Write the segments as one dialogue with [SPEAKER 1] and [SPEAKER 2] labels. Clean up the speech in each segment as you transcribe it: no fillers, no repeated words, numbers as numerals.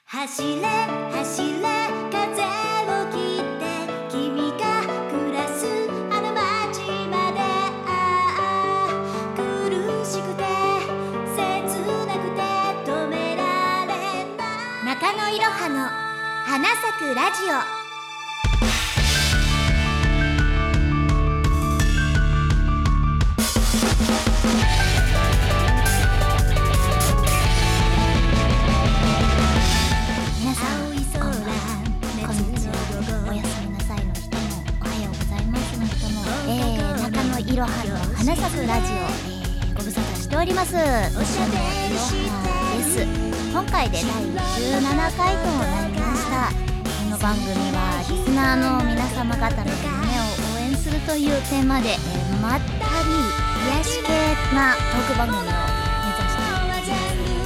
[SPEAKER 1] 走れ走れ風を切って君が暮らすあの街まで苦しくて切なくて止められない中野いろはの花咲くラジオ。いろはの花咲くラジオ、ご無沙汰しております。おしゃべりいろはです。今回で第17回となりました。この番組はリスナーの皆様方の夢を応援するというテーマで、まったり癒し系なトーク番組を目指しております。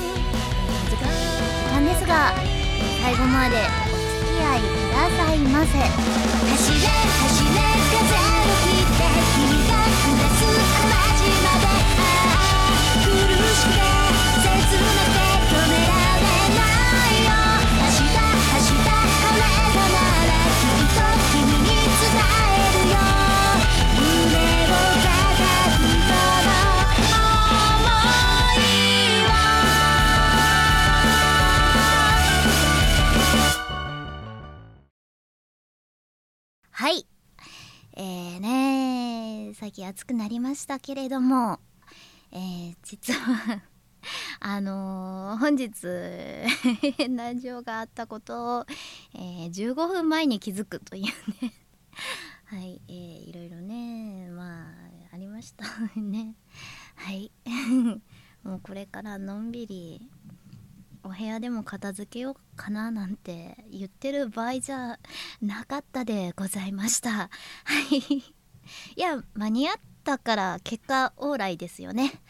[SPEAKER 1] 時間ですが、最後までお付き合いくださいませ。走れ走れ風を切って君が暮らすあの街まで苦しくて切なくて止められないよ。明日晴れたならきっと君に伝えるよ。胸を叩くこの想いははい最近暑くなりましたけれども、実は本日変な情があったことを、15分前に気づくというねはい、いろいろねありましたね。はいもうこれからのんびりお部屋でも片付けようかななんて言ってる場合じゃなかったでございました。はいいや間に合ったから結果オーライですよね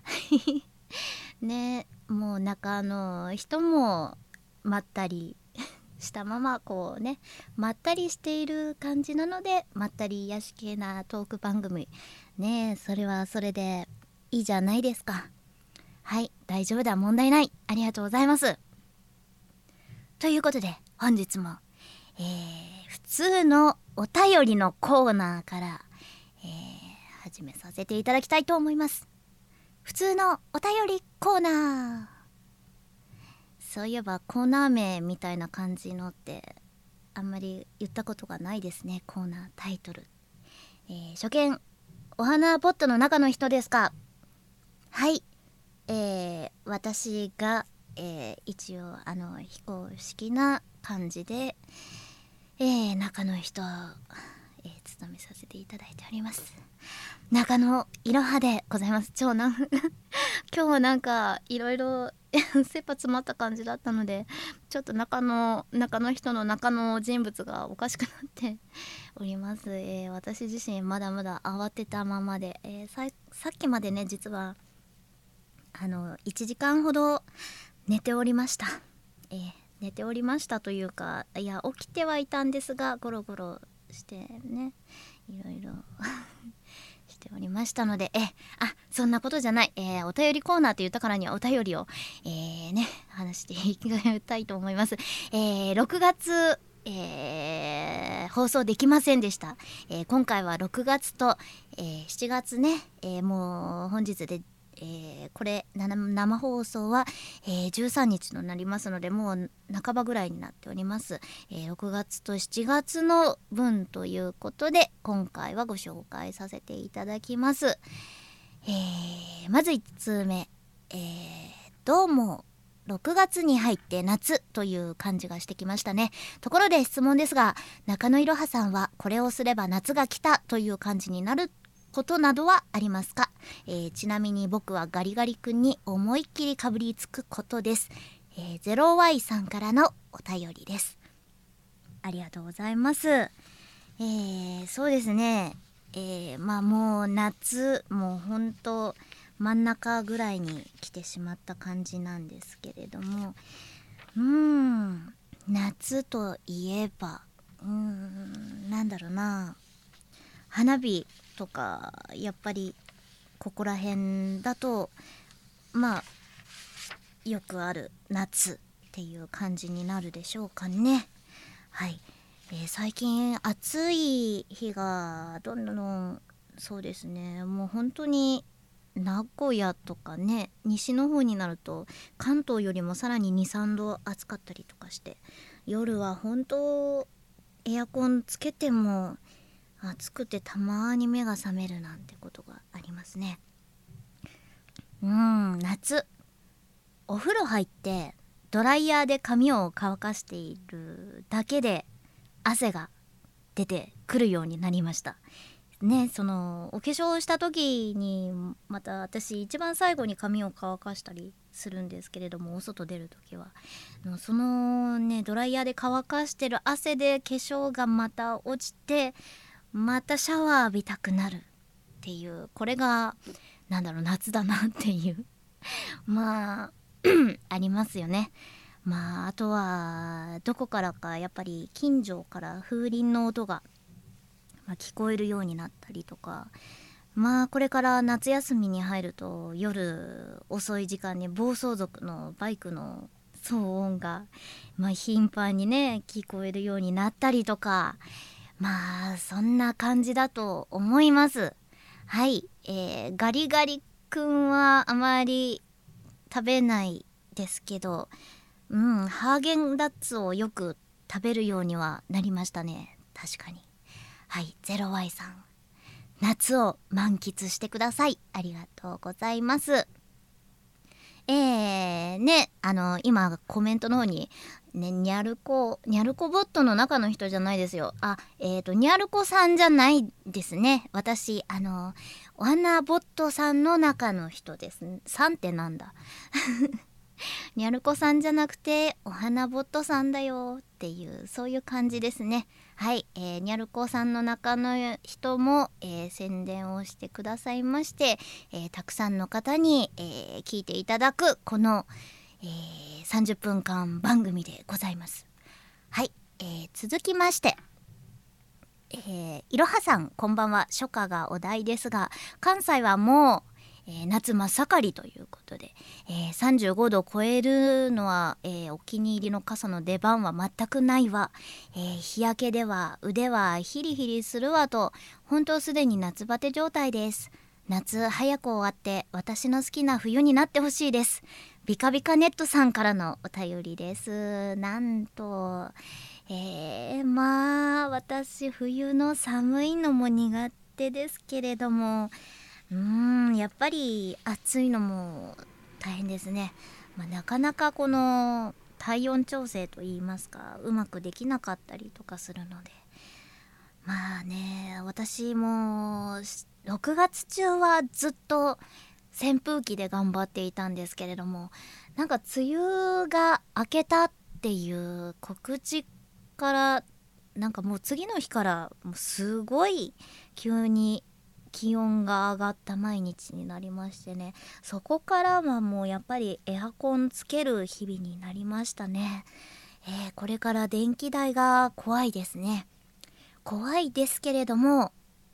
[SPEAKER 1] ね、もう中の人もまったりしたままこうねまったりしている感じなので、まったり癒し系なトーク番組ね、それはそれでいいじゃないですか。はい、大丈夫だ、問題ない、ありがとうございます。ということで本日も、普通のお便りのコーナーから、始めさせていただきたいと思います。普通のお便りコーナー。そういえばコーナー名みたいな感じのってあんまり言ったことがないですね。コーナータイトル、初見お花ポットの中の人ですか。はい、私が、一応非公式な感じで、中の人を、務めさせていただいております中野いろはでございます。今日はなんかいろいろ切羽詰まった感じだったので、ちょっと中の人の中の人物がおかしくなっております。私自身まだまだ慌てたままで、さっきまでね実は1時間ほど寝ておりました。寝ておりましたというか、いや起きてはいたんですが、ゴロゴロしてねいろいろしておりましたので、そんなことじゃない、お便りコーナーと言ったからにはお便りを、話していきたいと思います。6月放送できませんでした。今回は6月と、7月ね、もう本日でこれ生放送は、13日となりますので、もう半ばぐらいになっております。6月と7月の分ということで今回はご紹介させていただきます。まず1通目、どうも6月に入って夏という感じがしてきましたね。ところで質問ですが、中野いろはさんはこれをすれば夏が来たという感じになることなどはありますか？ちなみに僕はガリガリ君に思いっきりかぶりつくことです。0Y さんからのお便りです。ありがとうございます。そうですね、もう夏もうほんと真ん中ぐらいに来てしまった感じなんですけれども、夏といえばなんだろうな、花火とかやっぱりここら辺だとよくある夏っていう感じになるでしょうかね。はい、最近暑い日がどんどん、そうですね、もう本当に名古屋とかね、西の方になると関東よりもさらに2、3度暑かったりとかして、夜は本当エアコンつけても暑くてたまに目が覚めるなんてことがありますね。夏お風呂入ってドライヤーで髪を乾かしているだけで汗が出てくるようになりましたね。そのお化粧した時にまた私一番最後に髪を乾かしたりするんですけれども、お外出る時はそのねドライヤーで乾かしてる汗で化粧がまた落ちて、またシャワー浴びたくなるっていう、これが夏だなっていうまあありますよね。あとはどこからかやっぱり近所から風鈴の音が、聞こえるようになったりとか、これから夏休みに入ると夜遅い時間に暴走族のバイクの騒音が、頻繁にね聞こえるようになったりとか、そんな感じだと思います。はい、ガリガリ君はあまり食べないですけど、ハーゲンダッツをよく食べるようにはなりましたね。確かに。はい、0Y さん、夏を満喫してください。ありがとうございます。今コメントの方にね、ニャルコボットの中の人じゃないですよ。ニャルコさんじゃないですね。私お花ボットさんの中の人です。さんってなんだニャルコさんじゃなくてお花ボットさんだよっていう、そういう感じですね。はい、ニャルコさんの中の人も、宣伝をしてくださいまして、たくさんの方に、聞いていただくこの、30分間番組でございます。はい、続きまして、いろはさんこんばんは。初夏がお題ですが、関西はもう夏真っ盛りということで、35度を超えるのは、お気に入りの傘の出番は全くないわ、日焼けでは腕はヒリヒリするわと、本当すでに夏バテ状態です。夏早く終わって私の好きな冬になってほしいです。ビカビカネットさんからのお便りです。なんと私冬の寒いのも苦手ですけれども、やっぱり暑いのも大変ですね。なかなかこの体温調整といいますか、うまくできなかったりとかするので、私も6月中はずっと扇風機で頑張っていたんですけれども、梅雨が明けたっていう告知からもう次の日からもうすごい急に気温が上がった毎日になりましてね、そこからはもうやっぱりエアコンつける日々になりましたね。これから電気代が怖いですね。怖いですけれども、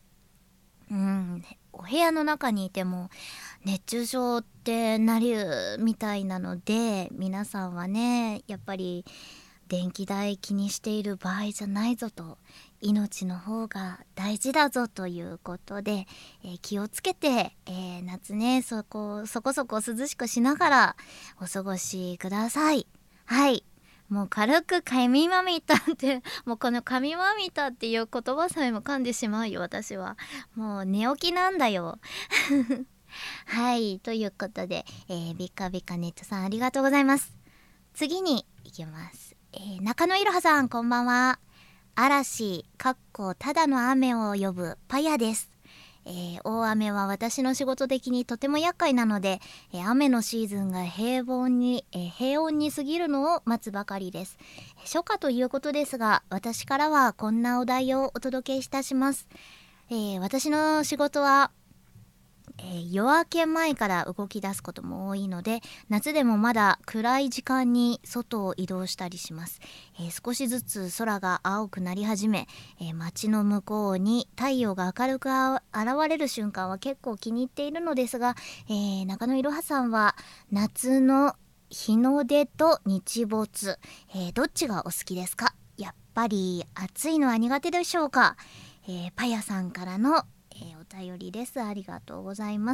[SPEAKER 1] お部屋の中にいても熱中症ってなるみたいなので、皆さんはねやっぱり電気代気にしている場合じゃないぞと、命の方が大事だぞということで、気をつけて、夏ねそこそこ涼しくしながらお過ごしください。はい、もう軽く神まみたってもうこの神まみたっていう言葉さえも噛んでしまうよ。私はもう寝起きなんだよはい、ということで、ビカビカネットさんありがとうございます。次に行きます。中野いろはさんこんばんは。嵐ただの雨を呼ぶパヤです。大雨は私の仕事的にとても厄介なので、雨のシーズンが平穏に過ぎるのを待つばかりです。初夏ということですが、私からはこんなお題をお届けいたします。私の仕事は夜明け前から動き出すことも多いので、夏でもまだ暗い時間に外を移動したりします。少しずつ空が青くなり始め、街の向こうに太陽が明るく現れる瞬間は結構気に入っているのですが、中野いろはさんは夏の日の出と日没、どっちがお好きですか？やっぱり暑いのは苦手でしょうか？パヤさんからの、お便りです。ありがとうございます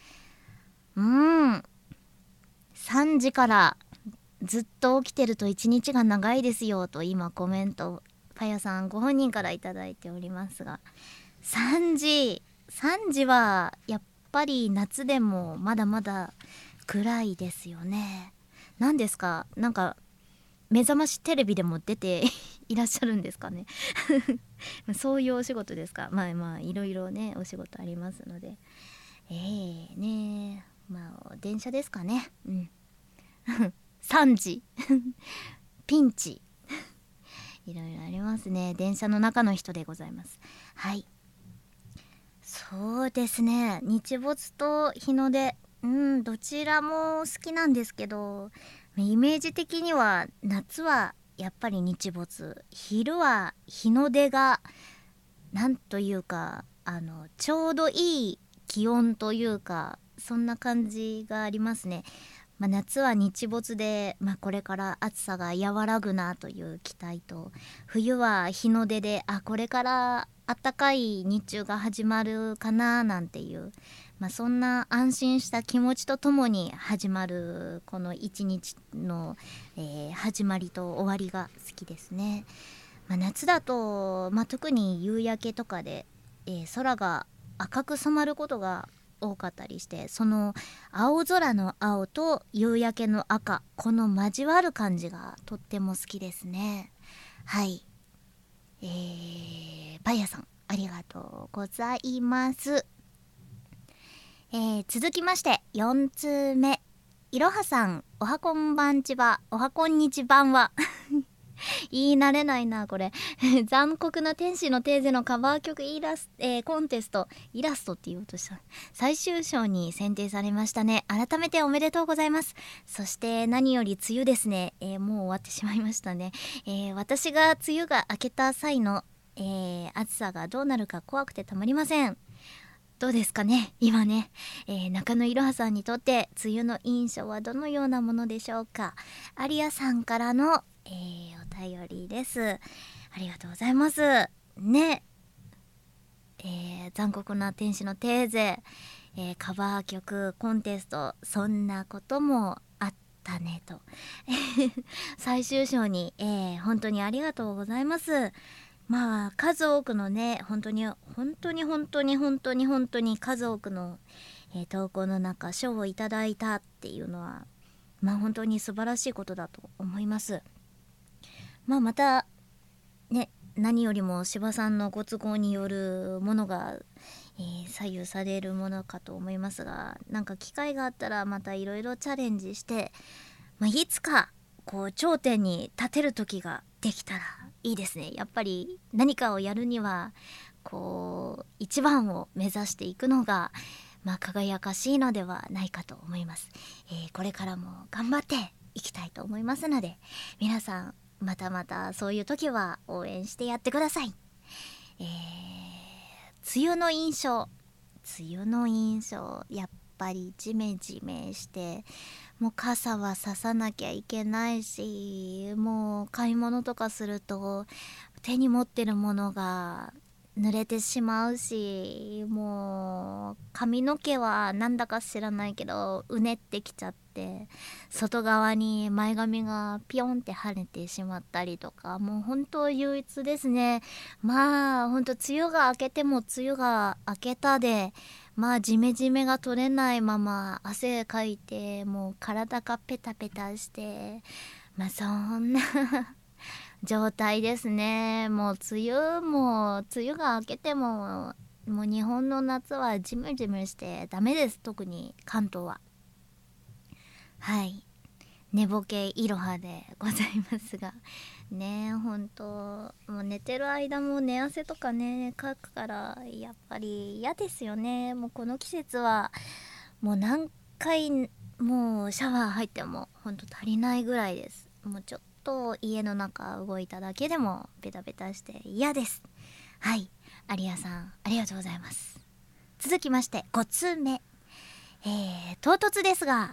[SPEAKER 1] 。3時からずっと起きてると一日が長いですよと今コメントパヤさんご本人からいただいておりますが、3時はやっぱり夏でもまだまだ暗いですよね。何ですか、なんか目覚ましテレビでも出ていらっしゃるんですかねそういうお仕事ですか？まあいろいろねお仕事ありますので、ね、まあ電車ですかね。3時ピンチいろいろありますね。電車の中の人でございます。はい、そうですね、日没と日の出、どちらも好きなんですけど、イメージ的には夏はやっぱり日没、昼は日の出がなんというかちょうどいい気温というかそんな感じがありますね。夏は日没で、これから暑さが和らぐなという期待と、冬は日の出でこれから暖かい日中が始まるかななんていう、そんな安心した気持ちとともに始まるこの一日の、始まりと終わりが好きですね。夏だと、特に夕焼けとかで、空が赤く染まることが多かったりして、その青空の青と夕焼けの赤、この交わる感じがとっても好きですね。はい、パン屋さんありがとうございます。続きまして4通目、いろはさん、おはこんばんちは、おはこんにちばんは言い慣れないなこれ残酷な天使のテーゼのカバー曲コンテストイラストって言おうとした最終章に選定されましたね。改めておめでとうございます。そして何より梅雨ですね。もう終わってしまいましたね。私が梅雨が明けた際の、暑さがどうなるか怖くてたまりません。どうですかね今ね、中野いろはさんにとって梅雨の印象はどのようなものでしょうか？アリアさんからの、お便りです。ありがとうございますね。残酷な天使のテーゼ、カバー曲コンテスト、そんなこともあったねと最終章に、本当にありがとうございます。数多くのね、本当に数多くの、投稿の中賞をいただいたっていうのは本当に素晴らしいことだと思います。またね、何よりも柴さんのご都合によるものが、左右されるものかと思いますが、なんか機会があったらまたいろいろチャレンジして、いつかこう頂点に立てる時ができたらいいですね。やっぱり何かをやるにはこう一番を目指していくのが輝かしいのではないかと思います。これからも頑張っていきたいと思いますので、皆さんまたまたそういう時は応援してやってください。梅雨の印象やっぱりジメジメして、もう傘はささなきゃいけないし、もう買い物とかすると手に持ってるものが濡れてしまうし、もう髪の毛はなんだか知らないけどうねってきちゃって、外側に前髪がピヨンって跳ねてしまったりとか、もう本当憂鬱ですね。本当梅雨が明けても梅雨が明けたで、ジメジメが取れないまま汗かいて、もう体がペタペタして、そんな状態ですね。もう梅雨が明けてももう日本の夏はジメジメしてダメです。特に関東は。はい、寝ぼけいろはでございますがね、本当もう寝てる間も寝汗とかねかくからやっぱり嫌ですよね。もうこの季節はもう何回もうシャワー入っても本当足りないぐらいです。もうちょっと家の中動いただけでもベタベタして嫌です。はい、アリアさんありがとうございます。続きまして5通目、唐突ですが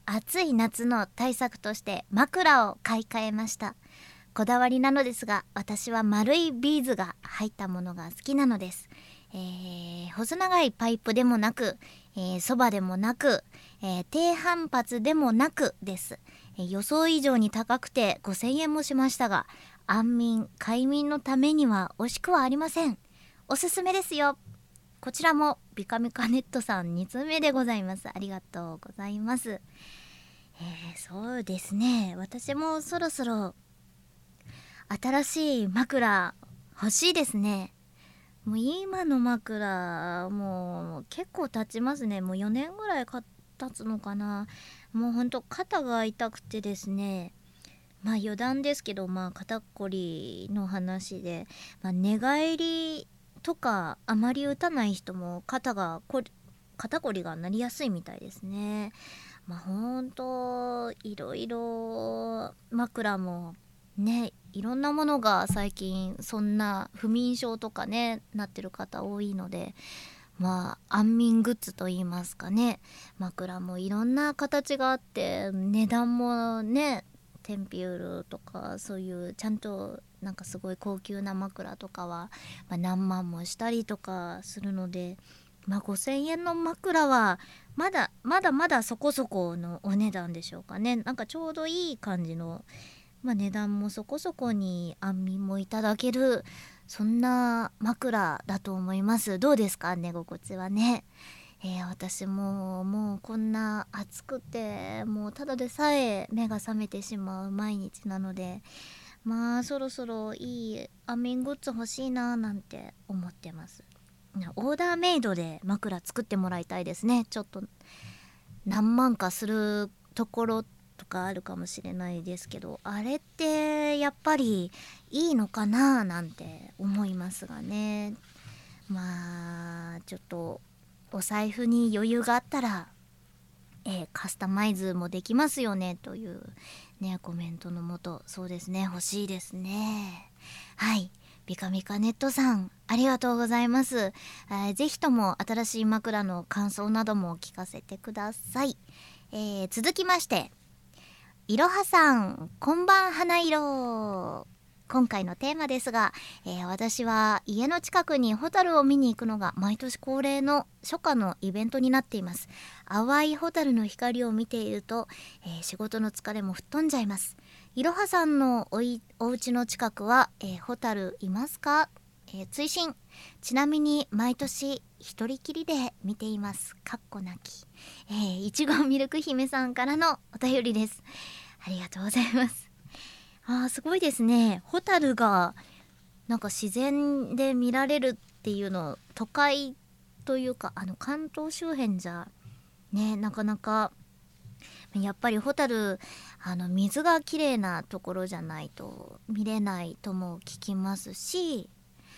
[SPEAKER 1] 暑い夏の対策として枕を買い替えました。こだわりなのですが、私は丸いビーズが入ったものが好きなのです。細長いパイプでもなく、そばでもなく、低反発でもなくです。予想以上に高くて5000円もしましたが、安眠快眠のためには惜しくはありません。おすすめですよ。こちらもビカミカネットさん2通目でございます。ありがとうございます。そうですね、私もそろそろ新しい枕欲しいですね。もう今の枕もう結構経ちますね。もう4年ぐらい経つのかな。もうほんと肩が痛くてですね、まあ余談ですけど、まあ肩こりの話で、寝返りとかあまり打たない人も肩こりがなりやすいみたいですね。ほんといろいろ枕もね、いろんなものが最近そんな不眠症とかねなってる方多いので、安眠グッズといいますかね、枕もいろんな形があって、値段もね、テンピュールとかそういうちゃんとなんかすごい高級な枕とかは、何万もしたりとかするので、5000円の枕はまだそこそこのお値段でしょうかね。なんかちょうどいい感じの、値段もそこそこに安眠もいただける、そんな枕だと思います。どうですか、寝心地はね。私もうこんな暑くて、もうただでさえ目が覚めてしまう毎日なので、そろそろいい安眠グッズ欲しいななんて思ってます。オーダーメイドで枕作ってもらいたいですね。ちょっと何万かするところとかあるかもしれないですけど、あれってやっぱりいいのかななんて思いますがね。ちょっとお財布に余裕があったら、カスタマイズもできますよねというね、コメントのもと、そうですね、欲しいですね。はい、ビカミカネットさんありがとうございます。ぜひとも新しい枕の感想なども聞かせてください。続きまして、いろはさん、こんばん花色。今回のテーマですが、私は家の近くにホタルを見に行くのが毎年恒例の初夏のイベントになっています。淡いホタルの光を見ていると、仕事の疲れも吹っ飛んじゃいます。いろはさんのお家の近くは、ホタルいますか？追伸、ちなみに毎年一人きりで見ています。かっこなき。いちごミルク姫さんからのお便りです。ありがとうございます。すごいですね。ホタルがなんか自然で見られるっていうの、都会というか関東周辺じゃね、なかなかやっぱりホタル水がきれいなところじゃないと見れないとも聞きますし、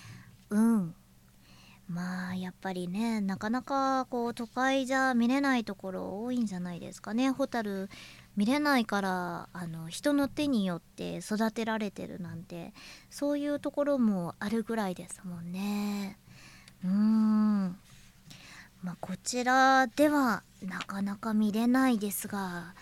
[SPEAKER 1] やっぱりね、なかなかこう都会じゃ見れないところ多いんじゃないですかね。ホタル見れないから人の手によって育てられてるなんて、そういうところもあるぐらいですもんね。こちらではなかなか見れないですが、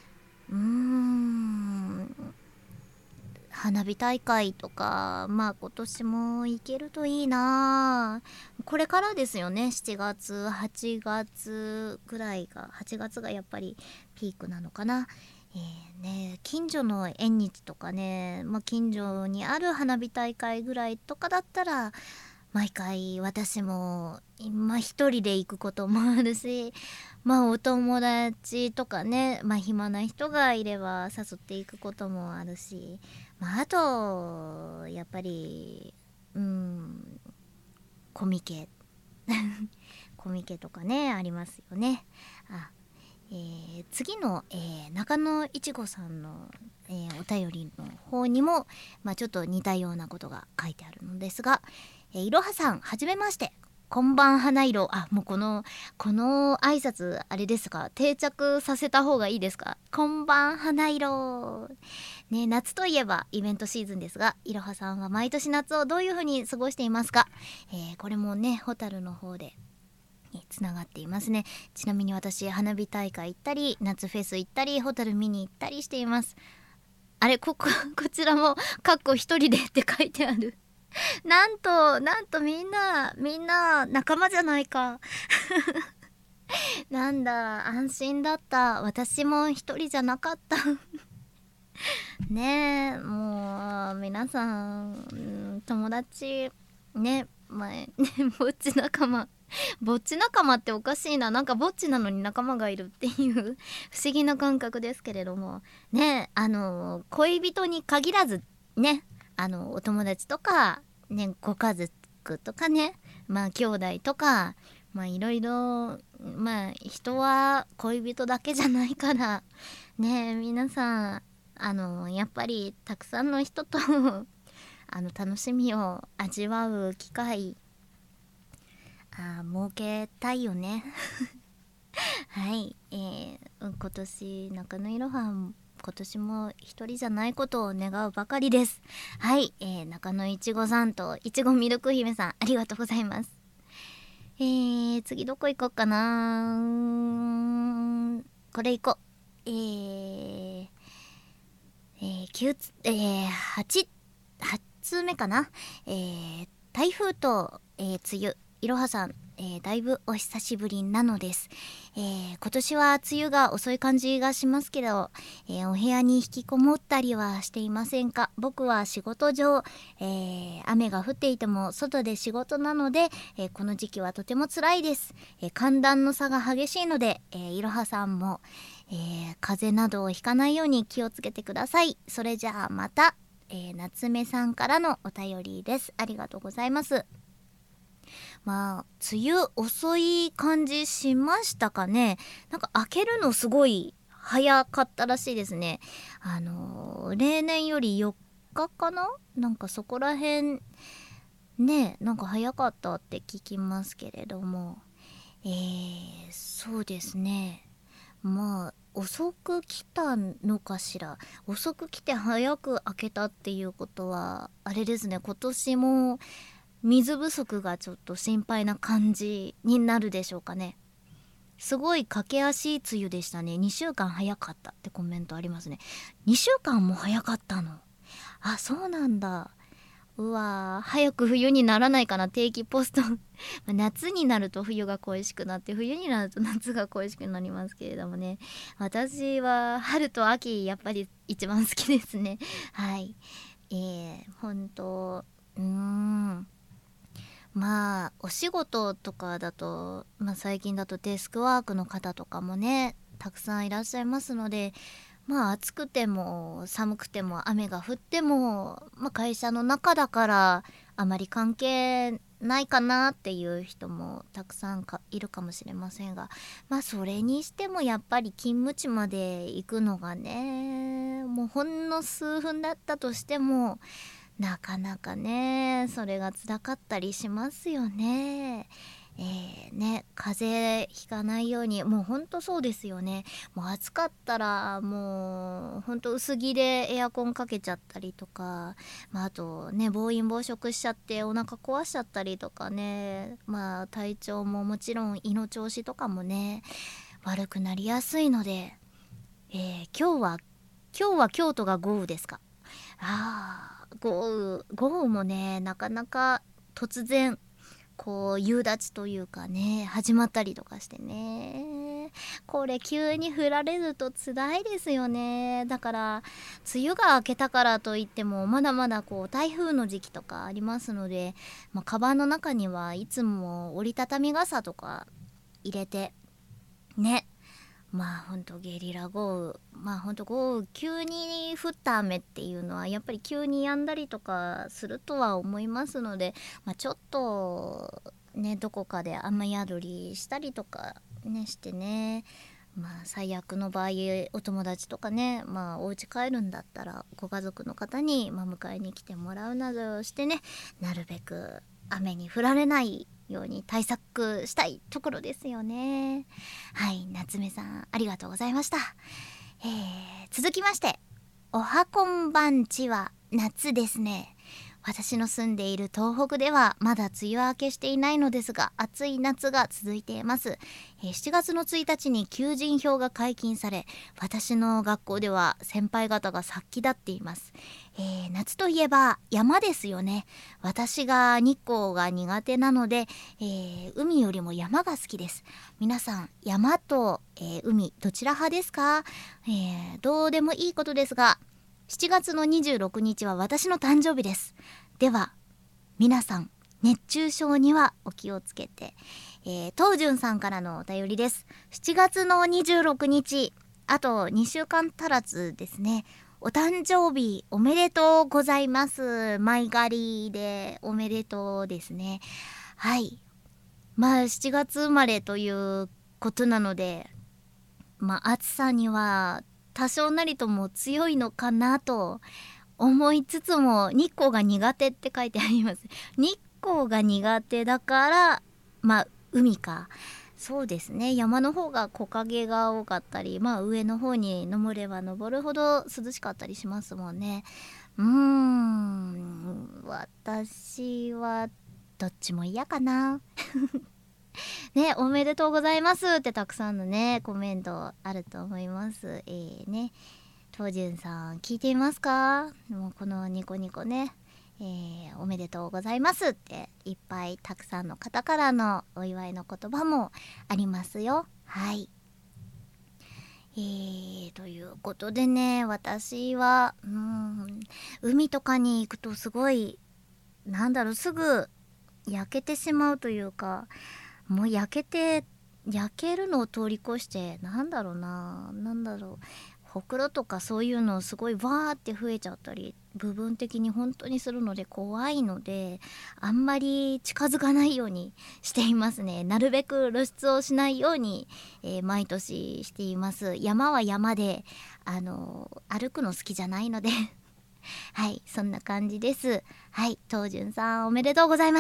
[SPEAKER 1] 花火大会とか今年も行けるといいな。これからですよね。7月8月ぐらいが、8月がやっぱりピークなのかな。近所の縁日とかね、近所にある花火大会ぐらいとかだったら毎回私も今一人で行くこともあるし、お友達とかね、暇な人がいれば誘っていくこともあるし、あとやっぱりコミケコミケとかねありますよね。次の、中野いちごさんの、お便りの方にも、ちょっと似たようなことが書いてあるのですが、いろはさんはじめまして、こんばん花色。もうこの挨拶あれですか、定着させた方がいいですか。こんばん花色ね。夏といえばイベントシーズンですが、いろはさんは毎年夏をどういう風に過ごしていますか？これもねホタルの方で、 つながっていますね。ちなみに私花火大会行ったり夏フェス行ったりホタル見に行ったりしています。あれこちらも一人でって書いてある。なんとみんな仲間じゃないか。なんだ、安心だった。私も一人じゃなかった。ねえ、もう皆さん、友達ね、前ね、ぼっち仲間っておかしいな。なんかぼっちなのに仲間がいるっていう不思議な感覚ですけれどもね。恋人に限らずね、お友達とかね、ご家族とかね、まあ兄弟とか、まあいろいろ、まあ人は恋人だけじゃないからね、皆さんやっぱりたくさんの人と楽しみを味わう機会設けたいよね。はい、今年中野いろは今年も一人じゃないことを願うばかりです。はい、中野いちごさんといちごミルク姫さんありがとうございます。次どこ行こうかな。これ行こう。8通目かな。台風と、梅雨いろはさん、だいぶお久しぶりなのです。今年は梅雨が遅い感じがしますけど、お部屋に引きこもったりはしていませんか？僕は仕事上、雨が降っていても外で仕事なので、この時期はとても辛いです。寒暖の差が激しいので、いろはさんも、風邪などをひかないように気をつけてください。それじゃあまた、夏目さんからのお便りです。ありがとうございます。まあ梅雨遅い感じしましたかね。なんか明けるのすごい早かったらしいですね。例年より4日かな、なんかそこら辺ね、なんか早かったって聞きますけれども、そうですね。まあ遅く来たのかしら。遅く来て早く開けたっていうことはあれですね、今年も水不足がちょっと心配な感じになるでしょうかね。すごい駆け足梅雨でしたね。2週間早かったってコメントありますね。2週間も早かったの。あ、そうなんだ。うわー、早く冬にならないかな。定期ポスト夏になると冬が恋しくなって、冬になると夏が恋しくなりますけれどもね。私は春と秋やっぱり一番好きですね。はい。本当まあお仕事とかだと、最近だとデスクワークの方とかもねたくさんいらっしゃいますので、暑くても寒くても雨が降っても、会社の中だからあまり関係ないかなっていう人もたくさんいるかもしれませんが、それにしてもやっぱり勤務地まで行くのがね、もうほんの数分だったとしてもなかなかね、それが辛かったりしますよね。風邪ひかないように、もうほんとそうですよね。もう暑かったらもうほんと薄着でエアコンかけちゃったりとか、あとね暴飲暴食しちゃってお腹壊しちゃったりとかね、体調ももちろん胃の調子とかもね悪くなりやすいので、今日は京都が豪雨ですか？豪雨もねなかなか突然こう夕立というかね始まったりとかしてね、これ急に降られると辛いですよね。だから梅雨が明けたからといってもまだまだこう台風の時期とかありますので、カバンの中にはいつも折りたたみ傘とか入れてね、ほんとゲリラ豪雨、ほんと豪雨急に降った雨っていうのはやっぱり急に止んだりとかするとは思いますので、ちょっとねどこかで雨宿りしたりとかねしてね、最悪の場合お友達とかね、お家帰るんだったらご家族の方に、迎えに来てもらうなどしてね、なるべく雨に降られないように対策したいところですよね。はい、夏目さんありがとうございました。続きまして、おはこんばんちは夏ですね。 私の住んでいる東北ではまだ梅雨明けしていないのですが、暑い夏が続いています。7月の1日に求人票が解禁され、私の学校では先輩方が殺気立っています。夏といえば山ですよね。私が日光が苦手なので、海よりも山が好きです。皆さん、山と、海どちら派ですか？どうでもいいことですが、7月の26日は私の誕生日です。では皆さん、熱中症にはお気をつけて。東潤さんからのお便りです。7月の26日、あと2週間足らずですね。お誕生日おめでとうございます。前借りでおめでとうですね。はい、7月生まれということなので、暑さには多少なりとも強いのかなと思いつつも、日光が苦手って書いてあります。日光が苦手だから海か。そうですね、山の方が木陰が多かったり、上の方に登れば登るほど涼しかったりしますもんね。私はどっちも嫌かなね、おめでとうございますってたくさんのねコメントあると思います。ね、東潤さん聞いていますか？もうこのニコニコね、おめでとうございますっていっぱいたくさんの方からのお祝いの言葉もありますよ。はい、ということでね、私は海とかに行くとすごいすぐ焼けてしまうというか、もう焼けるのを通り越して、ほくろとかそういうのすごいわーって増えちゃったり部分的に本当にするので怖いので、あんまり近づかないようにしていますね。なるべく露出をしないように、毎年しています。山は山で歩くの好きじゃないのではい、そんな感じです。はい、東潤さんおめでとうございます。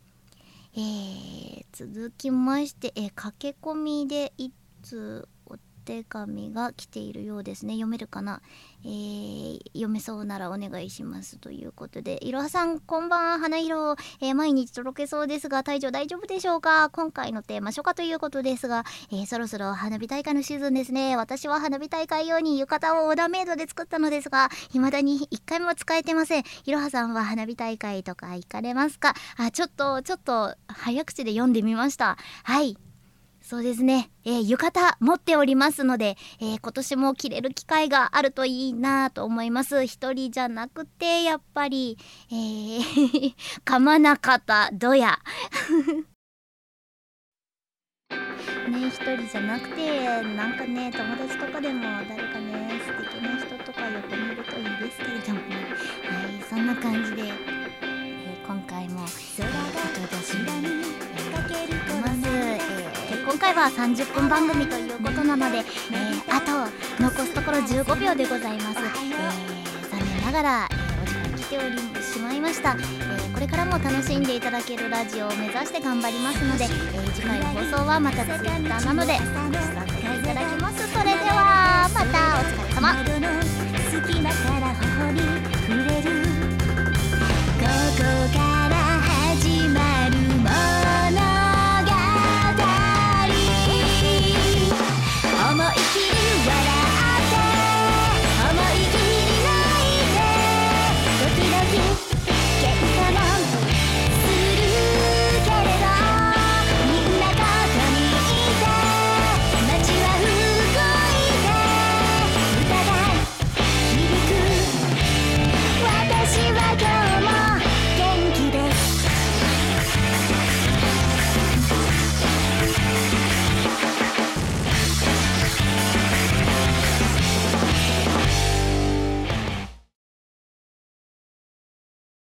[SPEAKER 1] 続きまして、駆け込みで一通お手紙が来ているようですね。読めるかな？読めそうならお願いしますということで、いろはさんこんばん、花色、毎日届けそうですが体調大丈夫でしょうか？今回のテーマ初夏ということですが、そろそろ花火大会のシーズンですね。私は花火大会用に浴衣をオーダーメイドで作ったのですが、未だに一回も使えてません。いろはさんは花火大会とか行かれますか？ちょっと早口で読んでみました。はい、そうですね、浴衣持っておりますので、今年も着れる機会があるといいなと思います。一人じゃなくてやっぱり、鎌中田どやね、一人じゃなくて友達とかでも誰かね素敵な人とか横にいるといいですけれどもね。はい、そんな感じで、今回もお届けします。今回は30分番組ということなので、あと残すところ15秒でございます。残念ながら、お時間来てしまいました。これからも楽しんでいただけるラジオを目指して頑張りますので、次回の放送はまた Twitter なのでご覧いただきます。それではまたお疲れ様。